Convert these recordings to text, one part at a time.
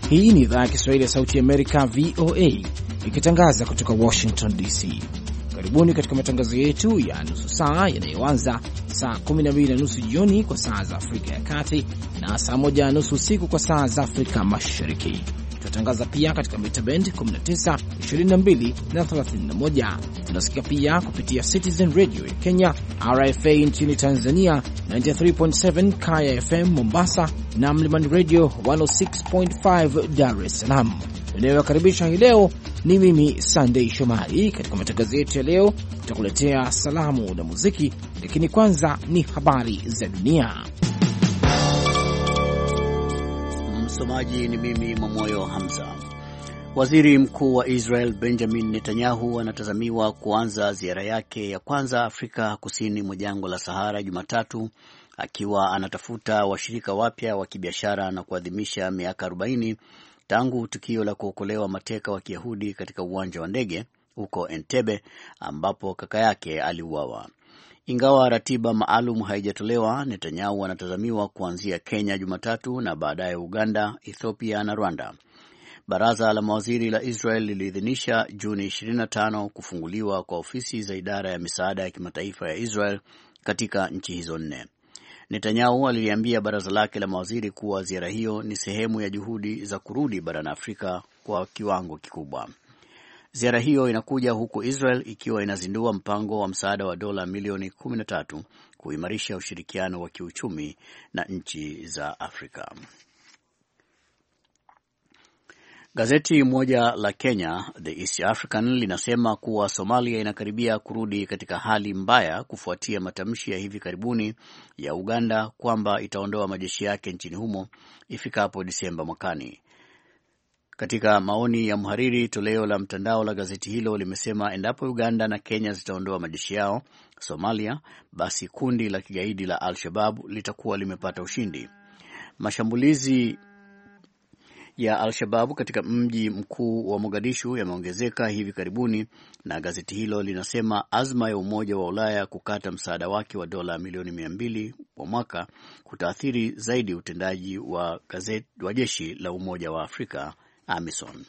Hii ni idhaa ya Kiswahili ya Sauti ya Amerika, VOA, ikitangaza kutoka Washington DC. Karibuni katika matangazo yetu ya nusu saa yanayoanza saa 12:30 jioni kwa saa za Afrika ya Kati na saa 1:30 usiku kwa saa za Afrika Mashariki. Tunatangaza pia katika mita band 19, 22 na 31. Tunasikia pia kupitia Citizen Radio ya Kenya, RFA nchini Tanzania, 93.7 Kaya FM Mombasa na Mlimani Radio 106.5 Dar es Salaam. Ninayowakaribisha hii leo ni mimi Sunday Shomari. Katika matangazo yetu ya leo tutakuletea salamu na muziki, lakini kwanza ni habari za dunia. Msomaji ni mimi Mwamoyo Hamza. Waziri Mkuu wa Israel Benjamin Netanyahu anatazamiwa kuanza ziara yake ya kwanza Afrika kusini mwa jangwa la Sahara Jumatatu, akiwa anatafuta washirika wapya wa kibiashara na kuadhimisha miaka 40 tangu tukio la kuokolewa mateka wa Kiyahudi katika uwanja wa ndege huko Entebbe ambapo kaka yake aliuawa. Ingawa ratiba maalum haijatolewa, Netanyahu anatazamiwa kuanzia Kenya Jumatatu na baadaye Uganda, Ethiopia na Rwanda. Baraza la mawaziri la Israel liliidhinisha Juni 25 kufunguliwa kwa ofisi za idara ya misaada ya kimataifa ya Israel katika nchi hizo nne. Netanyahu aliliambia baraza lake la mawaziri kuwa ziara hiyo ni sehemu ya juhudi za kurudi barani Afrika kwa kiwango kikubwa. Ziara hiyo inakuja huku Israel ikiwa inazindua mpango wa msaada wa dola milioni 13 kuimarisha ushirikiano wa kiuchumi na nchi za Afrika. Gazeti moja la Kenya, The East African, linasema kuwa Somalia inakaribia kurudi katika hali mbaya kufuatia matamshi ya hivi karibuni ya Uganda kwamba itaondoa majeshi yake nchini humo ifikapo Disemba mwakani. Katika maoni ya mhariri, toleo la mtandao la gazeti hilo limesema endapo Uganda na Kenya zitaondoa majeshi yao Somalia, basi kundi la kigaidi la Al-Shabaab litakuwa limepata ushindi. Mashambulizi ya Al-Shabaab katika mji mkuu wa Mogadishu yameongezeka hivi karibuni, na gazeti hilo linasema azma ya Umoja wa Ulaya kukata msaada wake wa dola milioni 200 kwa mwaka kutaathiri zaidi utendaji wa jeshi la Umoja wa Afrika AMISOM.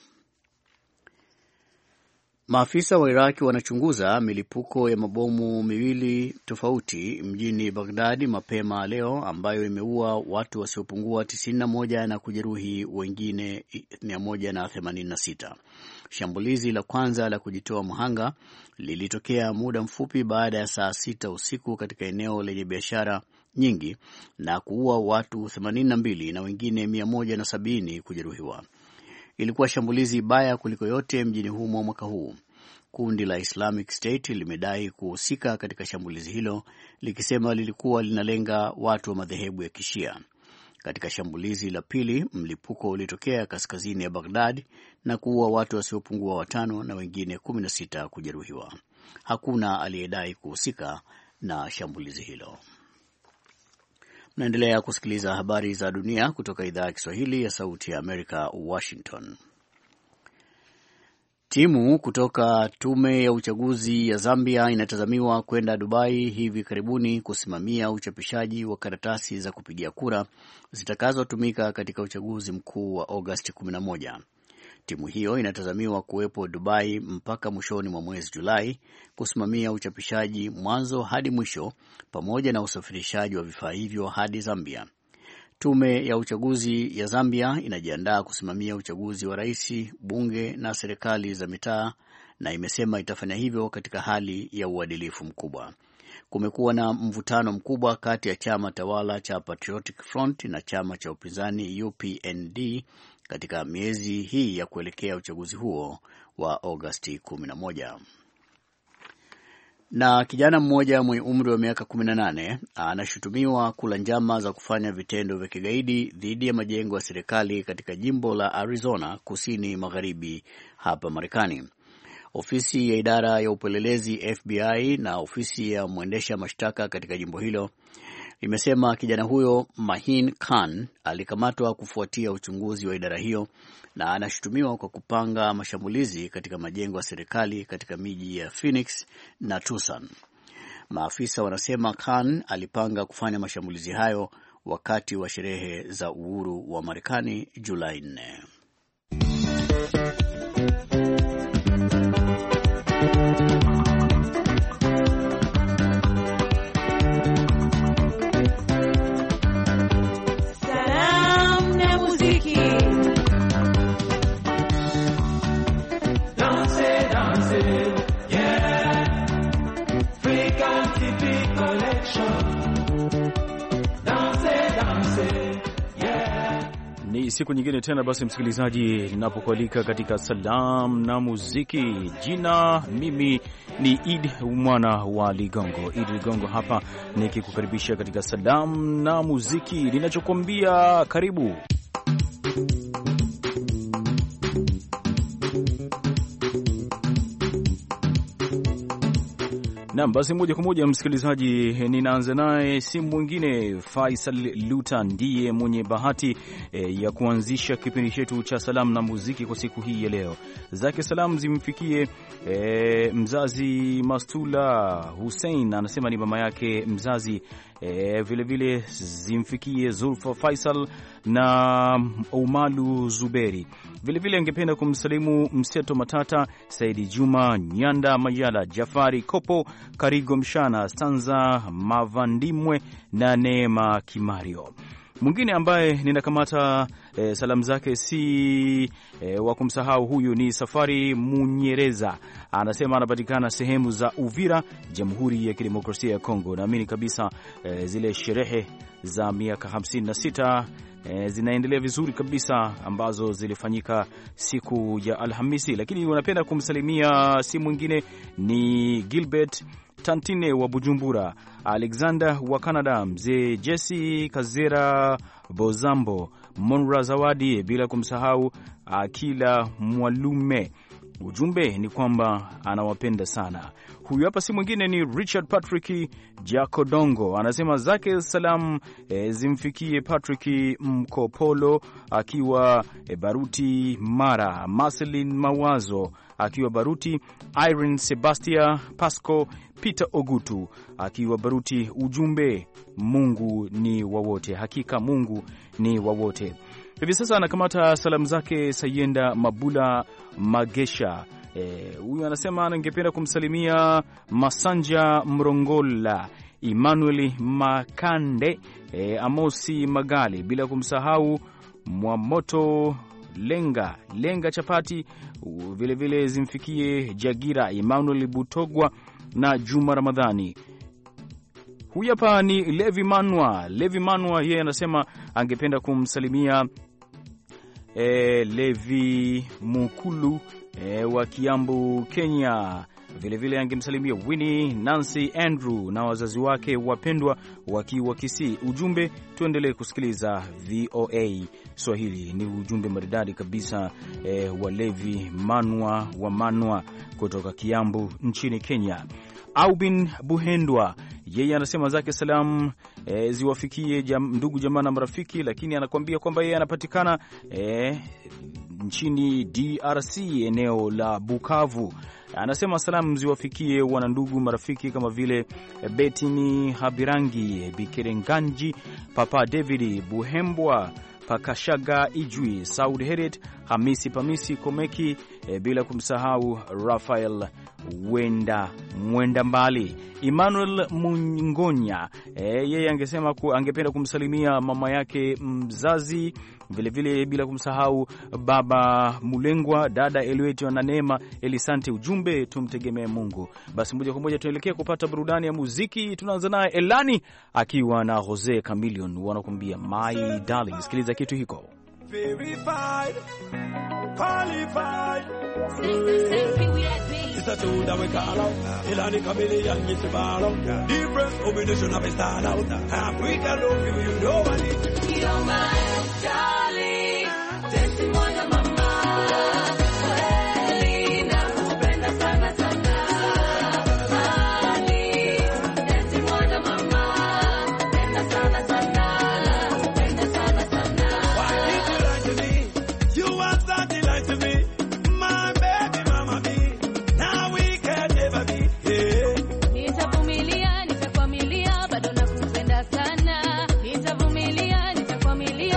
Maafisa wa Iraki wanachunguza milipuko ya mabomu miwili tofauti mjini Baghdad mapema leo ambayo imeua watu wasiopungua 91 na kujeruhi wengine 186. Shambulizi la kwanza la kujitoa mhanga lilitokea muda mfupi baada ya saa 6 usiku katika eneo lenye biashara nyingi na kuua watu 82 na wengine 170 kujeruhiwa. Ilikuwa shambulizi baya kuliko yote mjini humo mwaka huu. Kundi la Islamic State limedai kuhusika katika shambulizi hilo, likisema lilikuwa linalenga watu wa madhehebu ya Kishia. Katika shambulizi la pili, mlipuko ulitokea kaskazini ya Baghdad na kuua watu wasiopungua 5 na wengine 16 kujeruhiwa. Hakuna aliyedai kuhusika na shambulizi hilo. Mnaendelea kusikiliza habari za dunia kutoka idhaa ya Kiswahili ya Sauti ya Amerika, Washington. Timu kutoka tume ya uchaguzi ya Zambia inatazamiwa kwenda Dubai hivi karibuni kusimamia uchapishaji wa karatasi za kupigia kura zitakazotumika katika uchaguzi mkuu wa Agosti 11. Timu hiyo inatazamiwa kuwepo Dubai mpaka mwishoni mwa mwezi Julai kusimamia uchapishaji mwanzo hadi mwisho pamoja na usafirishaji wa vifaa hivyo hadi Zambia. Tume ya uchaguzi ya Zambia inajiandaa kusimamia uchaguzi wa rais, bunge na serikali za mitaa na imesema itafanya hivyo katika hali ya uadilifu mkubwa. Kumekuwa na mvutano mkubwa kati ya chama tawala cha Patriotic Front na chama cha upinzani UPND katika miezi hii ya kuelekea uchaguzi huo wa Agosti 11. Na kijana mmoja mwenye umri wa miaka 18 anashutumiwa kula njama za kufanya vitendo vya kigaidi dhidi ya majengo ya serikali katika jimbo la Arizona kusini magharibi hapa Marekani. Ofisi ya idara ya upelelezi FBI na ofisi ya mwendesha mashtaka katika jimbo hilo imesema kijana huyo Mahin Khan alikamatwa kufuatia uchunguzi wa idara hiyo na anashutumiwa kwa kupanga mashambulizi katika majengo ya serikali katika miji ya Phoenix na Tucson. Maafisa wanasema Khan alipanga kufanya mashambulizi hayo wakati wa sherehe za uhuru wa Marekani Julai 4. Siku nyingine tena basi, msikilizaji, ninapokualika katika Salam na Muziki. Mimi ni Idi mwana wa Ligongo, Idi Ligongo hapa nikikukaribisha katika Salam na Muziki. Ninachokuambia karibu. Naam, basi moja kwa moja msikilizaji, ninaanza naye si mwingine Faisal Luta, ndiye mwenye bahati ya kuanzisha kipindi chetu cha Salamu na Muziki kwa siku hii ya leo. Zake salamu zimfikie mzazi Mastula Hussein, anasema ni mama yake mzazi. Vile zimfikie Zulfa Faisal na Umalu Zuberi. Vile angependa kumsalimu Mseto Matata, Saidi Juma Nyanda, Mayala Jafari Kopo, Karigo Mshana, Stanza Mavandimwe na Neema Kimario. Mwingine ambaye ninakamata salamu zake si wa kumsahau, huyu ni Safari Munyereza, anasema anapatikana sehemu za Uvira, Jamhuri ya Kidemokrasia ya Kongo. Naamini kabisa zile sherehe za miaka 56 zinaendelea vizuri kabisa, ambazo zilifanyika siku ya Alhamisi. Lakini wanapenda kumsalimia si mwingine ni Gilbert Tantine wa Bujumbura, Alexander wa Canada, mzee Jesse Kazera Bozambo, Monra Zawadi, bila kumsahau Akila Mwalume. Ujumbe ni kwamba anawapenda sana. Huyu hapa si mwingine ni Richard Patrick Jakodongo, anasema zake salamu zimfikie Patrick Mkopolo akiwa Baruti Mara, Marcelin Mawazo akiwa Baruti, Irene Sebastia Pasco, Peter Ogutu akiwa Baruti. Ujumbe, Mungu ni wa wote, hakika Mungu ni wa wote. Hivi sasa anakamata salamu zake Sayenda Mabula Magesha. Huyu anasema angependa kumsalimia Masanja Mrongola, Emmanuel Makande, Amosi Magali, bila kumsahau Mwamoto Lenga Chapati. Vile zimfikie Jagira Emmanuel Butogwa na Juma Ramadhani. Huyu hapa ni Levi Manwa, yeye anasema angependa kumsalimia Levi Mukulu wa Kiambu, Kenya. Vile angemsalimia Winnie Nancy Andrew na wazazi wake wapendwa wakiwa Kisii. Ujumbe, tuendelee kusikiliza VOA Swahili. Ni ujumbe maridadi kabisa wa Levi Manwa kutoka Kiambu nchini Kenya. Aubin Buhendwa, yeye anasema zake salamu ziwafikie ndugu jamaa na marafiki, lakini anakuambia kwamba yeye anapatikana nchini DRC, eneo la Bukavu. Anasema salamu ziwafikie wanandugu marafiki kama vile Betini Habirangi, Bikerenganji, Papa David Buhembwa, Pakashaga Ijwi, Saud Heret, Hamisi Pamisi Komeki, bila kumsahau Rafael Mwenda Mbali, Emmanuel Mungonya. Yeye angesema angependa kumsalimia mama yake mzazi, vile bila kumsahau baba Mulengwa, dada Eliweti na Neema Elisante. Ujumbe, tumtegemee Mungu. Basi moja kwa moja tuelekea kupata burudani ya muziki. Tunaanza naye Elani akiwa na Jose Chameleon, wanakuambia My Darling. Sikiliza kitu hiko. Verified, qualified. It's a tune that we call out. Elani Chameleon gets the ball out. Different combination of a style out. Africa love you, you know what it is. You're my darling, testimony mama. Nitavumilia, nitakwamilia, bado nakupenda sana. Nitavumilia, nitakwamilia,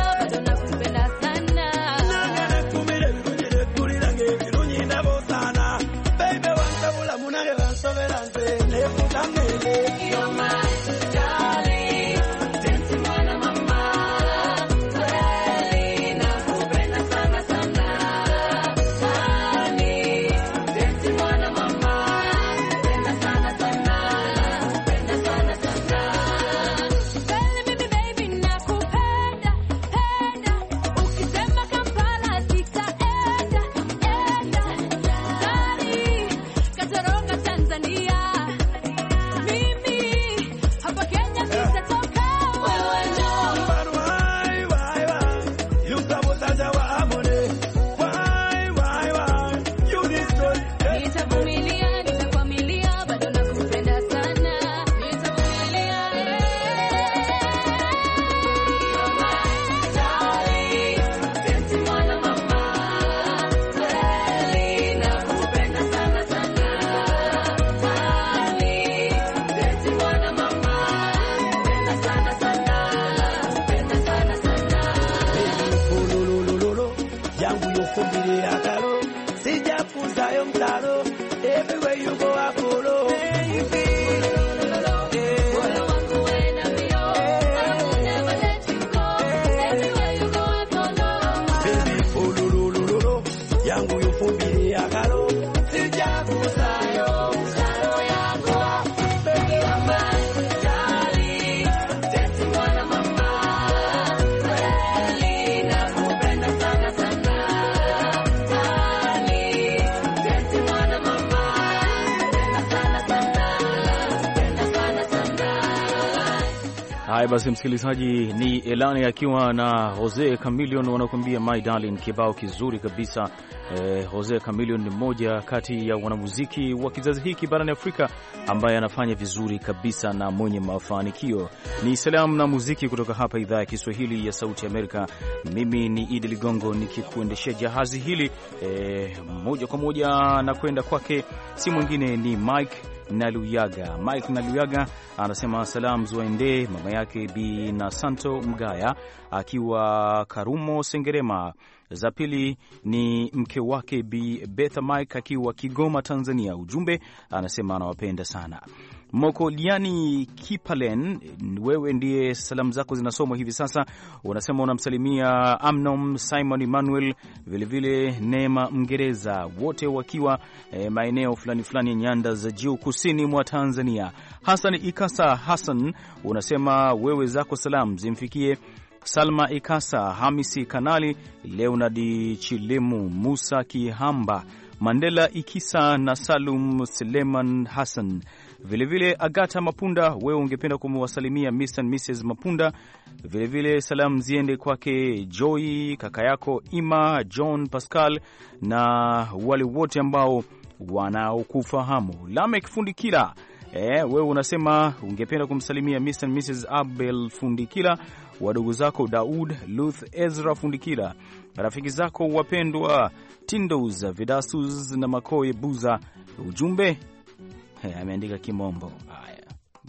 Haya basi, msikilizaji, ni Elani akiwa na Jose Chameleone wanakuambia My Darling, kibao kizuri kabisa. Jose Chameleone ni mmoja kati ya wanamuziki wa kizazi hiki barani Afrika ambaye anafanya vizuri kabisa na mwenye mafanikio. Ni salamu na muziki kutoka hapa idhaa ya Kiswahili ya Sauti Amerika. Mimi ni Idi Ligongo nikikuendeshea jahazi hili moja kwa moja na kwenda kwake, si mwingine ni Mike Naluyaga. Mike Naluyaga anasema salamu ziwaendee mama yake Bi na Santo Mgaya akiwa Karumo Sengerema. Za pili ni mke wake Bi Betha Mike akiwa Kigoma Tanzania. Ujumbe anasema anawapenda sana. Mokoliani Kipalen, wewe ndiye salamu zako zinasomwa hivi sasa. Unasema unamsalimia Amnom Simon Emmanuel, vilevile Neema Mgereza, wote wakiwa maeneo fulani fulani ya nyanda za juu kusini mwa Tanzania. Hassan Ikasa Hassan, unasema wewe zako salamu zimfikie Salma Ikasa, Hamisi Kanali, Leonard Chilemu, Musa Kihamba, Mandela Ikisa na Salum Suleiman Hassan. Vilevile Agata Mapunda, wewe ungependa kumwasalimia Mr. and Mrs. Mapunda. Vilevile salamu ziende kwake Joy, kaka yako Ima, John Pascal na wale wote ambao wanaokufahamu. Lamek Fundikila, wewe unasema ungependa kumsalimia Mr. and Mrs. Abel Fundikila, wadogo zako Daud, Luth, Ezra Fundikila, rafiki zako wapendwa Tindos, Vidasus na Makoye Buza. Ujumbe ameandika kimombo. Haya.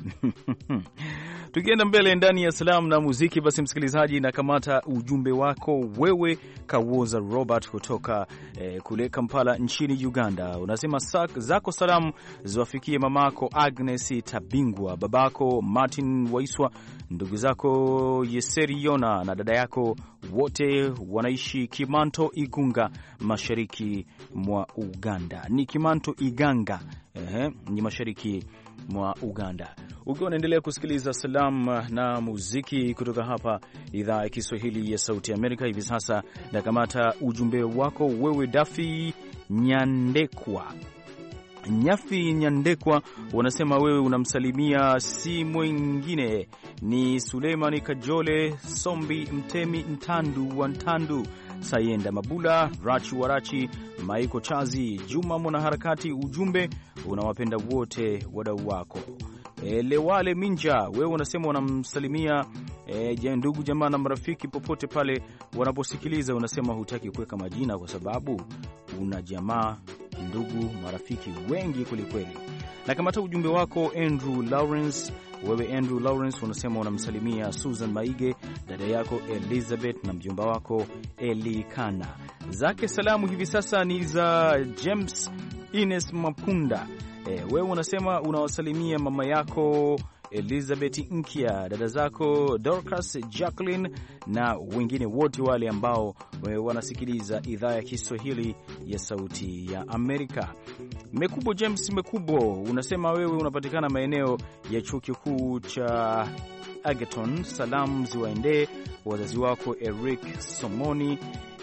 Tukienda mbele ndani ya salamu na muziki, basi msikilizaji, na kamata ujumbe wako wewe Kawoza Robert kutoka kule Kampala nchini Uganda. Unasema zako salamu ziwafikie mamako Agnes Tabingwa, babako Martin Waiswa, ndugu zako Yeseri Yona na dada yako, wote wanaishi Kimanto Igunga, mashariki mwa Uganda. Ni Kimanto Iganga, ni mashariki mwa Uganda. Ukiwa unaendelea kusikiliza salamu na muziki kutoka hapa idhaa ya Kiswahili ya Sauti Amerika, hivi sasa na kamata ujumbe wako wewe Dafi Nyandekwa. Nyafi Nyandekwa, unasema wewe unamsalimia si mwingine ni Suleimani Kajole, Sombi Mtemi, Ntandu wa Ntandu, Sayenda Mabula, Rachi Warachi, Maiko Chazi, Juma mwanaharakati. Ujumbe unawapenda wote wadau wako. Lewale Minja, wewe unasema unamsalimia ndugu jamaa na marafiki popote pale wanaposikiliza. Unasema hutaki kuweka majina kwa sababu una jamaa, ndugu, marafiki wengi kwelikweli. Na kamata ujumbe wako Andrew Lawrence. Wewe Andrew Lawrence unasema unamsalimia Susan Maige, dada yako Elizabeth na mjomba wako Elikana. Zake salamu hivi sasa ni za James Ines Mapunda. Wewe unasema unawasalimia mama yako Elizabeth Nkia, dada zako Dorcas, Jacqueline na wengine wote wale ambao wanasikiliza idhaa ya Kiswahili ya Sauti ya Amerika. Mekubo James Mekubo, unasema wewe unapatikana maeneo ya chuo kikuu cha Agaton. Salamu ziwaendee wazazi wako Eric Somoni,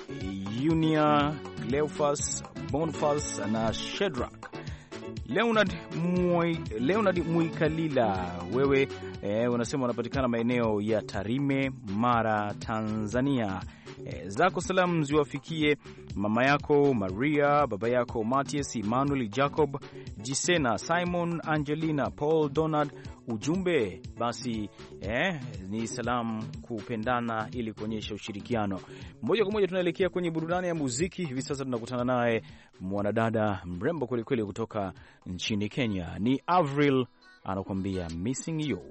Unia, Cleophas, Bonfas na Shedrack. Leonard Muikalila, wewe unasema unapatikana maeneo ya Tarime, Mara, Tanzania. Zako salamu ziwafikie mama yako Maria, baba yako Matias, Emmanuel, Jacob, Jisena, Simon, Angelina, Paul, Donald. Ujumbe basi ni salamu kupendana ili kuonyesha ushirikiano. Moja kwa moja tunaelekea kwenye burudani ya muziki. Hivi sasa tunakutana naye mwanadada mrembo kweli kweli kutoka nchini Kenya. Ni Avril anakuambia Missing You.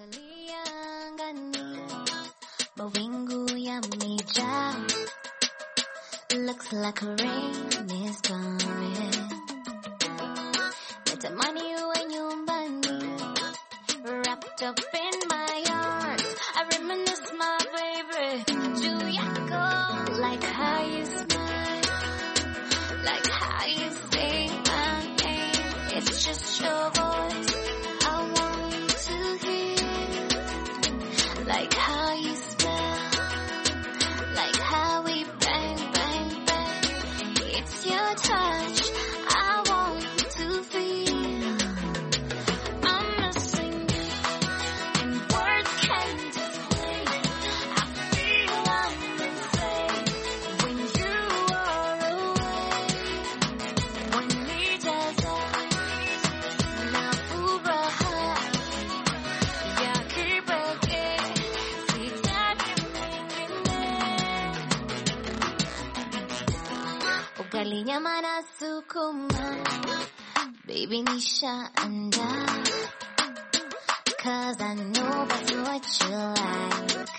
Mawingu yamejaa, looks like a rain is coming. Natamani uwe nyumbani, wrapped up in my arms. I reminisce my baby, juu yako, like how you smile, like how you say my name. It's just your voice I want to hear, like how you touch, I want to feel. I'm missing you, and words can't ugali nyama na sukuma, baby nisha anda, 'cause I know that's what you like.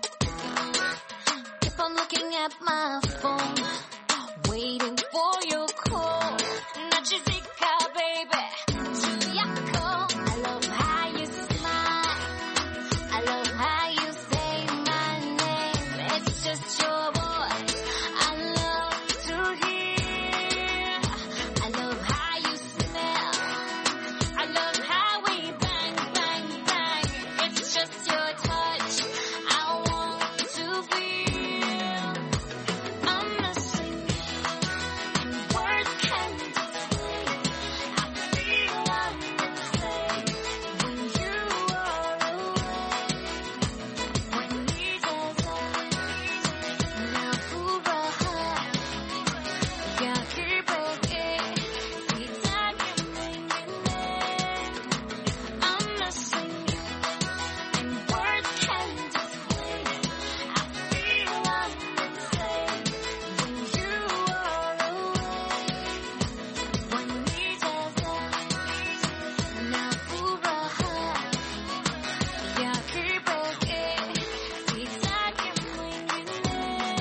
Keep on looking at my phone, waiting for your call. Nachizika baby, tuyako. I love how you smile, I love how you say my name. It's just your voice I love to hear. I love how you smell, I love how we bang, bang, bang. It's just your touch I want to feel. I'm missing you, and words can't explain. I feel I'm insane when you are away. When nijaza na furaha ya kipekee, sitaki mwingine. I'm missing you, and words can't explain. I feel I'm insane when you are away. When nijaza na furaha ya kipekee, sitaki mwingine.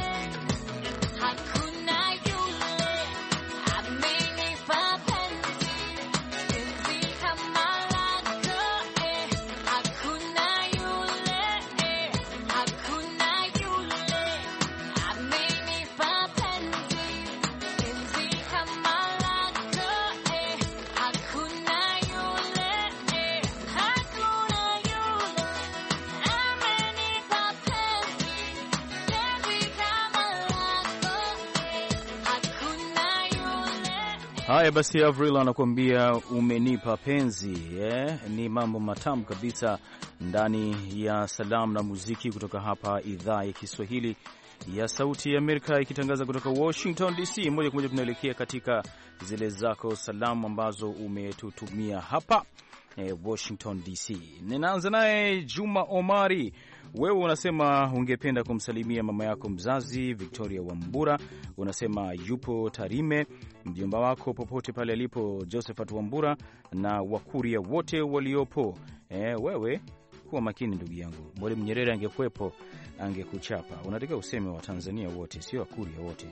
Hakuna yule amenipa penzi, penzi kama lako, hakuna yule, hakuna yule amenipa penzi, penzi kama lako, hakuna yule, hakuna yule amenipa penzi, penzi kama lako, hakuna yule. Haya basi, Avril anakuambia umenipa penzi. Ni mambo matamu kabisa ndani ya salamu na muziki kutoka hapa idhaa ya Kiswahili ya Sauti ya Amerika, ikitangaza kutoka Washington DC. Moja kwa moja tunaelekea katika zile zako salamu ambazo umetutumia hapa Washington DC. Ninaanza naye Juma Omari. Wewe unasema ungependa kumsalimia mama yako mzazi Victoria Wambura, unasema yupo Tarime, mjomba wako popote pale alipo Josephat Wambura na Wakuria wote waliopo. Wewe kuwa makini ndugu yangu, Mwalimu Nyerere angekuepo angekuchapa. Unataka useme wa Tanzania wote, sio Wakuria wote.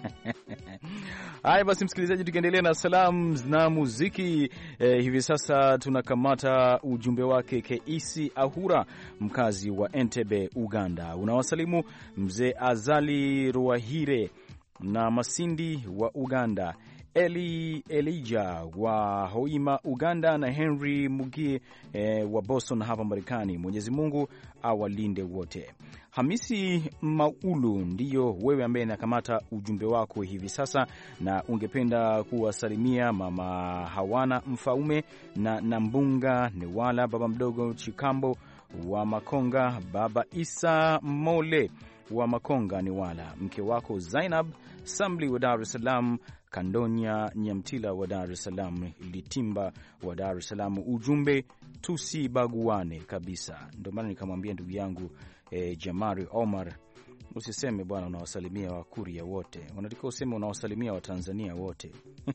Haya basi, msikilizaji, tukiendelea na salamu na muziki hivi sasa tunakamata ujumbe wake Keisi Ahura, mkazi wa Entebbe, Uganda. Unawasalimu mzee Azali Ruahire na Masindi wa Uganda, Elijah wa Hoima Uganda, na Henry Mugie wa Boston hapa Marekani. Mwenyezi Mungu awalinde wote. Hamisi Maulu ndiyo wewe ambaye nakamata ujumbe wako hivi sasa, na ungependa kuwasalimia mama Hawana Mfaume na Nambunga Newala, baba mdogo Chikambo wa Makonga, baba Isa Mole wa Makonga Newala, mke wako Zainab Samli wa Dar es Salaam, Kandonya Nyamtila wa Dar es Salaam, Litimba wa Dar es Salaam. Ujumbe tusibaguane kabisa. Ndio maana nikamwambia ndugu yangu Jamari Omar, usiseme bwana unawasalimia Wakuria wote, unataka useme unawasalimia Watanzania wote.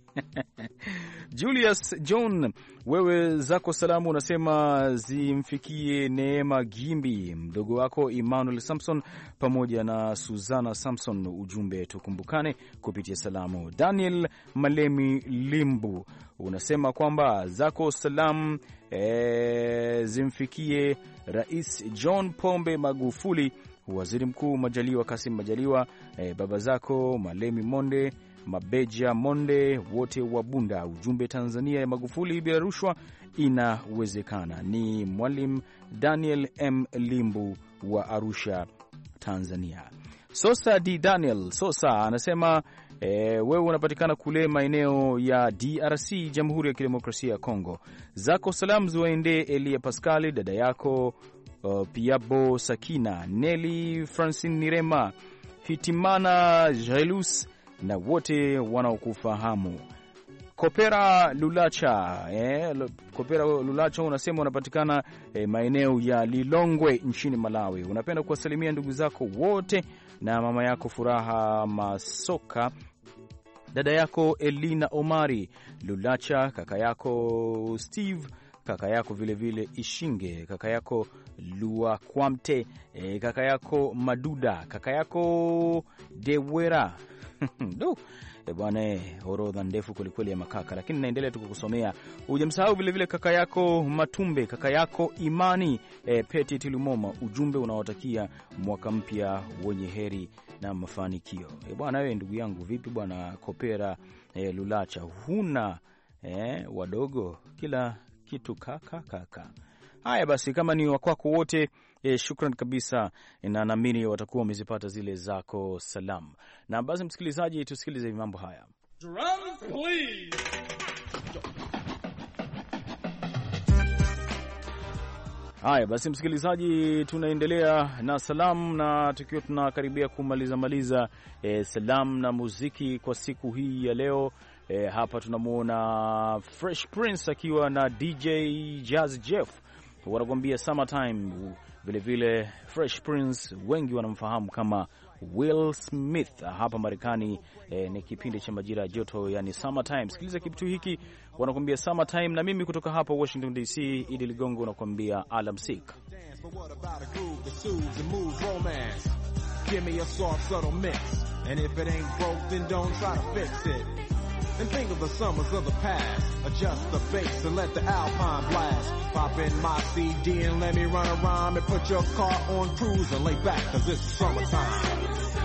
Julius John, wewe zako salamu unasema zimfikie Neema Gimbi, mdogo wako Emmanuel Samson pamoja na Suzana Samson. Ujumbe tukumbukane kupitia salamu. Daniel Malemi Limbu unasema kwamba zako salamu zimfikie Rais John Pombe Magufuli, Waziri Mkuu Majaliwa Kasim Majaliwa, baba zako Malemi Monde, Mabeja Monde, wote wa Bunda. Ujumbe, Tanzania ya Magufuli bila rushwa inawezekana. Ni Mwalimu Daniel M. Limbu wa Arusha, Tanzania. Sosa D. Daniel Sosa anasema wewe unapatikana kule maeneo ya DRC, Jamhuri ya Kidemokrasia ya Kongo. Zako salamu ziwaendee Elia Pascal, dada yako Piabo Sakina, Nelly Francine Nirema, Hitimana Jailus na wote wanaokufahamu. Kopera Lulacha, Kopera Lulacha unasema unapatikana maeneo ya Lilongwe nchini Malawi. Unapenda kuwasalimia ndugu zako wote na mama yako Furaha Masoka dada yako Elina Omari Lulacha, kaka yako Steve, kaka yako vilevile Ishinge, kaka yako Luakwamte, kaka yako Maduda, kaka yako Dewera bwana, orodha ndefu kwelikweli ya makaka, lakini naendelea tu kukusomea. Hujamsahau vilevile kaka yako Matumbe, kaka yako Imani Peti Tilumoma. Ujumbe unaotakia mwaka mpya wenye heri na mafanikio. Bwana, wewe ndugu yangu, vipi bwana Kopera Lulacha, huna wadogo, kila kitu kaka. Haya basi, kama ni wakwako wote, shukran kabisa, na naamini watakuwa wamezipata zile zako salam. Na basi msikilizaji, tusikilize mambo haya. Drums please. Haya basi msikilizaji, tunaendelea na salamu, na tukiwa tunakaribia kumaliza salamu na muziki kwa siku hii ya leo. Hapa tunamuona Fresh Prince akiwa na DJ Jazz Jeff wanakuambia Summertime. Vilevile Fresh Prince wengi wanamfahamu kama Will Smith hapa Marekani. Ni kipindi cha majira ya joto, yani Summertime. Sikiliza kitu hiki, wanakuambia Summertime, na mimi kutoka hapa Washington DC, Idi Ligongo, nakuambia alamsik. Give me a soft, subtle mix. And if it ain't broke, then don't try to fix it. And think of the summers of the past. Adjust the bass and let the Alpine blast. Pop in my CD and let me run a rhyme. And put your car on cruise and lay back, cause it's summertime.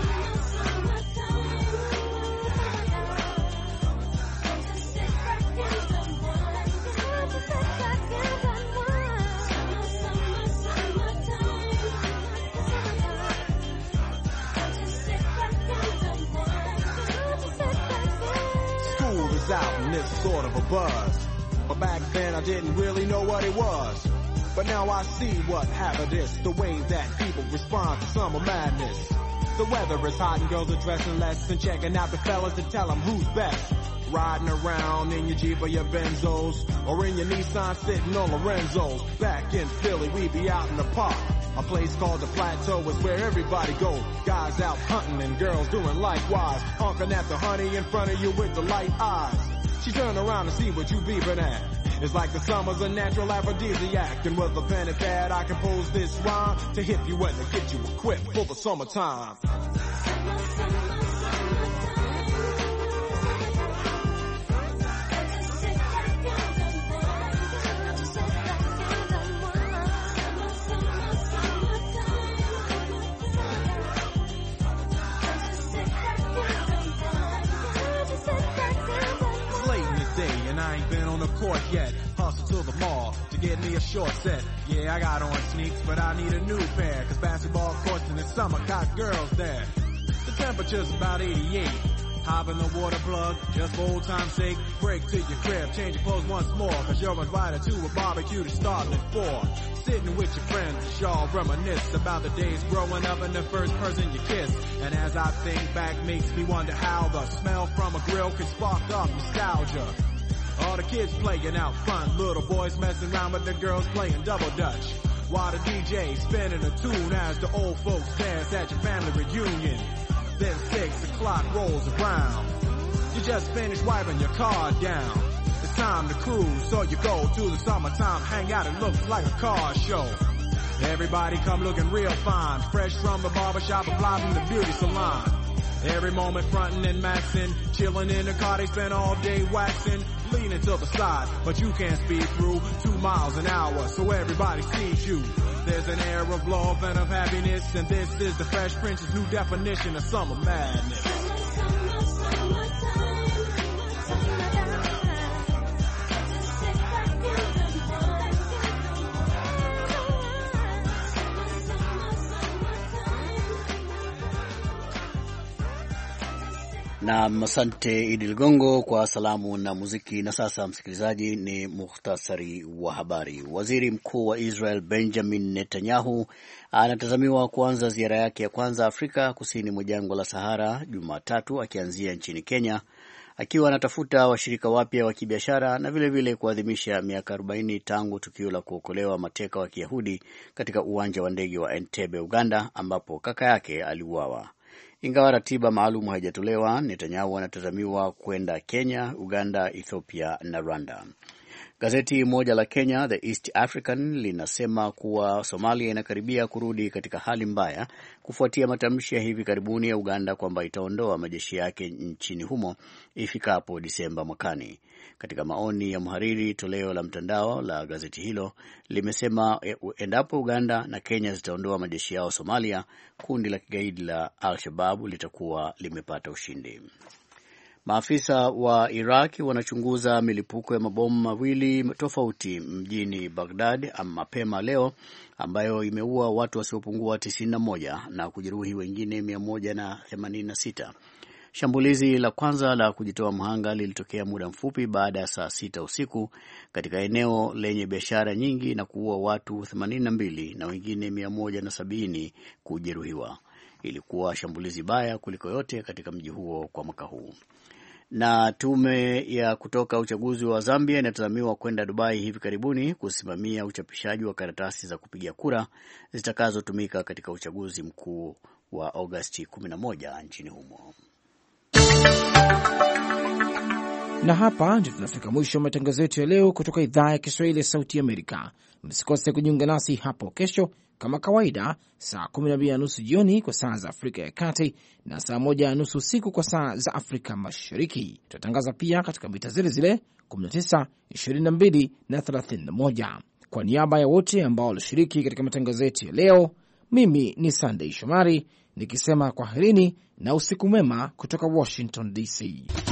Out in this sort of a buzz, but back then I didn't really know what it was. But now I see what happened is the way that people respond to summer madness. The weather is hot and girls are dressing less and checking out the fellas to tell them who's best. Riding around in your Jeep or your Benzos, or in your Nissan sitting on Lorenzo's. Back in Philly, we be out in the park. A place called the Plateau is where everybody goes. Guys out hunting and girls doing likewise. Honking at the honey in front of you with the light eyes. She turn around to see what you beeping at. It's like the summer's a natural aphrodisiac. And with a pen and pad I compose this rhyme to hit you and to get you equipped for the summertime. Court yet, hustle to the mall to get me a short set. Yeah, I got on sneaks, but I need a new pair, cause basketball courts in the summer got girls there. The temperature's about 88. Hop in the water plug, just for old time's sake. Break to your crib, change your clothes once more, cause you're invited to a barbecue to start at 4. Sitting with your friends, y'all reminisce about the days growing up and the first person you kiss. And as I think back, makes me wonder how the smell from a grill can spark up nostalgia. All the kids playing out front, little boys messing around with the girls playing double dutch. While the DJ spinning a tune as the old folks dance at your family reunion. Then 6 o'clock rolls around. You just finished wiping your car down. It's time to cruise, so you go to the summertime hangout. It looks like a car show. Everybody come looking real fine, fresh from the barbershop and fly from the beauty salon. Every moment frontin' and maxin', chillin' in the car, they spend all day waxin', leaning to the side, but you can't speed through 2 miles an hour, so everybody sees you. There's an air of love and of happiness, and this is the Fresh Prince's new definition of summer madness. Na asante Idi Ligongo kwa salamu na muziki. Na sasa msikilizaji, ni muhtasari wa habari. Waziri Mkuu wa Israel Benjamin Netanyahu anatazamiwa kuanza ziara yake ya kwanza Afrika kusini mwa jangwa la Sahara Jumatatu, akianzia nchini Kenya, akiwa anatafuta washirika wapya wa kibiashara na vile kuadhimisha miaka 40 tangu tukio la kuokolewa mateka wa Kiyahudi katika uwanja wa ndege wa Entebbe, Uganda, ambapo kaka yake aliuawa. Ingawa ratiba maalum haijatolewa, Netanyahu anatazamiwa kwenda Kenya, Uganda, Ethiopia na Rwanda. Gazeti moja la Kenya, The East African, linasema kuwa Somalia inakaribia kurudi katika hali mbaya kufuatia matamshi ya hivi karibuni ya Uganda kwamba itaondoa majeshi yake nchini humo ifikapo Disemba mwakani. Katika maoni ya mhariri, toleo la mtandao la gazeti hilo limesema endapo Uganda na Kenya zitaondoa majeshi yao Somalia, kundi la kigaidi la Al-Shabaab litakuwa limepata ushindi. Maafisa wa Iraq wanachunguza milipuko ya mabomu mawili tofauti mjini Baghdad mapema leo ambayo imeua watu wasiopungua 91 na kujeruhi wengine 186. Shambulizi la kwanza la kujitoa mhanga lilitokea muda mfupi baada ya saa 6 usiku katika eneo lenye biashara nyingi na kuua watu 82 na wengine 170 kujeruhiwa. Ilikuwa shambulizi baya kuliko yote katika mji huo kwa mwaka huu. Na tume ya kutoka uchaguzi wa Zambia inatazamiwa kwenda Dubai hivi karibuni kusimamia uchapishaji wa karatasi za kupigia kura zitakazotumika katika uchaguzi mkuu wa Agosti 11 nchini humo. Na hapa ndio tunafika mwisho wa matangazo yetu ya leo kutoka idhaa ya Kiswahili ya Sauti Amerika. Msikose kujiunga nasi hapo kesho kama kawaida saa 12:30 jioni kwa saa za Afrika ya Kati na saa 1:30 usiku kwa saa za Afrika Mashariki. Tutatangaza pia katika mita zile zile 19, 22 na 31. Kwa niaba ya wote ambao walishiriki katika matangazo yetu ya leo, mimi ni Sunday Shomari nikisema kwaherini na usiku mwema kutoka Washington DC.